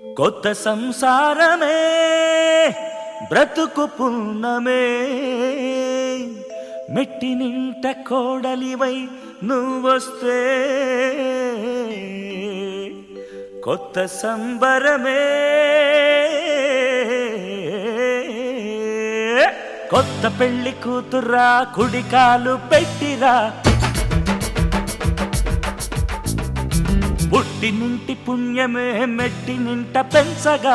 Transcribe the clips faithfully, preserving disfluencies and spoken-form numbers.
కొత్త సంసారమే బ్రతుకు పున్నమే మెట్టి నింట కోడలివై నువ్వొస్తే కొత్త సంబరమే కొత్త పెళ్లి కూతురా కుడికాలు పెట్టిరా పుట్టి నింటి పుణ్యమే మెట్టి నింట పెంచగా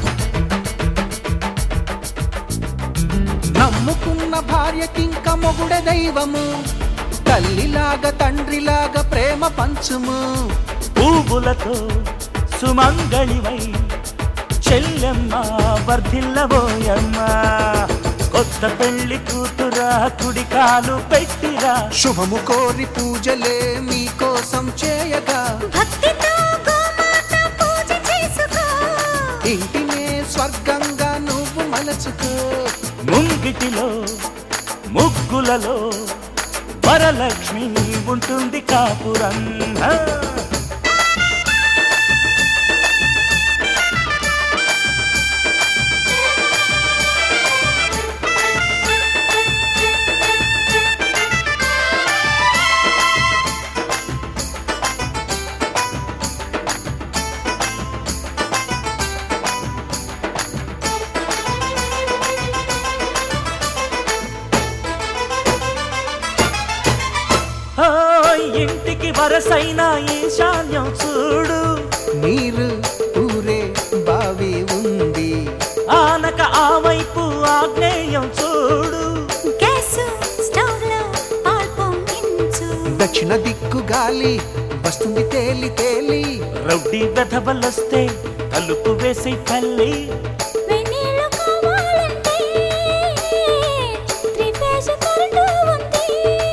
నమ్ముకున్న భార్యకింక మొగుడ దైవము తల్లిలాగా తండ్రిలాగా ప్రేమ పంచుము పువ్వులతో సుమంగళివై చెల్లెమ్మ వర్ధిల్లబోయమ్మ కొత్త పెళ్లి కూతురా కుడికాలు పెట్టిరా శుభము కోరి పూజలే మీకోసం చేయగా భక్తితో గోమాత పూజ చేసుకో ఇంటినే స్వర్గంగా నువ్వు మలచుకో ముంగిటిలో ముగ్గులలో వరలక్ష్మి ఉంటుంది కాపురంగా ఇంటికి వరసైన ఈశాన్యం చూడు నీరు ఊరే బావి ఉంది ఆనక ఆ వైపు ఆగ్నేయం చూడు గ్యాసు స్టవ్లో పాలు పొంగించు దక్షిణ దిక్కు గాలి వస్తుంది తేలి తేలి రౌడీ వెధవలొస్తే తలుపు వేసి తల్లి వెన్నీళ్ళు కావాలంటే త్రిఫేజ్ కరెంటు ఉంది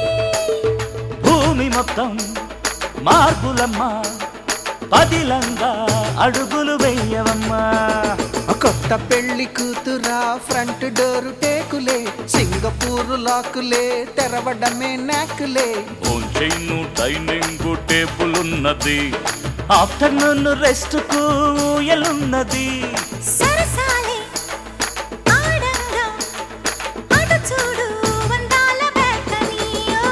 భూమి మొత్తం మార్పులమ్మ పదిలంగా అడుగులు వెయ్యవమ్మా కొత్త పెళ్లి కూతురా ఫ్రంట్ డోరు టేకులే సింగపూర్ లాకులే తెరవడమే నాకులే భోంచేను డైనింగ్ టేబుల్ ఉన్నది ఆఫ్టర్నూన్ రెస్ట్ కు ఎలున్నది సరసాలే ఆడంగా అటు చూడు వందాల బెల్కనీయో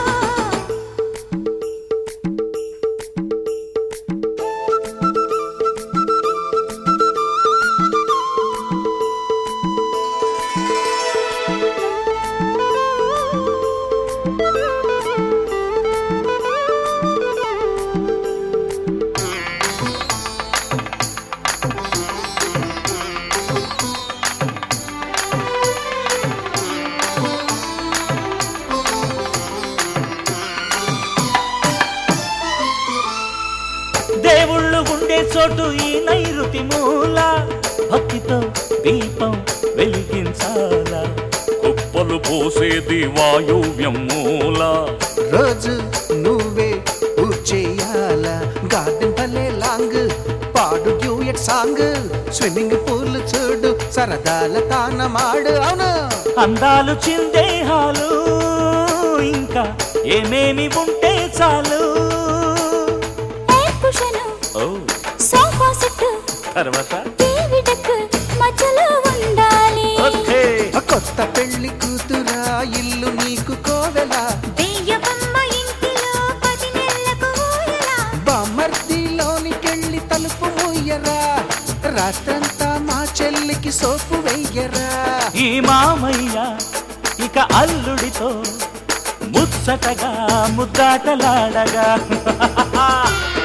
దేవుళ్ళు ఉండే చోటు ఈ నైరుతి మూల భక్తితో దీపం వెలిగించాలా కుప్పలు పోసేది వాయువ్యం మూల రోజు నువ్వే పూజేయాల గార్డెన్ భలే లాంగ్ పాడు డ్యూయట్ సాంగ్ స్విమ్మింగ్ పూల్ చూడు సరదాల తానమాడు అవును అందాలు చిందేహాలు ఇంకా ఏమేమి ఉంటే చాలు ఎయిర్ కుషన్ ఓ సోఫా సెట్ తర్వాత టీవీ డెక్ మధ్యలో ఉండాలి ఓకే కొత్త పెళ్లి కూతురా ఇల్లు నీకు కోవెల దెయ్యబొమ్మ ఇంటిలో పది నెలలకు ఊయల బామర్దిలోనికెళ్ళి తలుపు మూయరా రాత్రంతా మా చెల్లికి సోపు వెయ్యరా ఈ మామయ్య ఇక అల్లుడితో ముచ్చటగా ముద్దాటలాడగా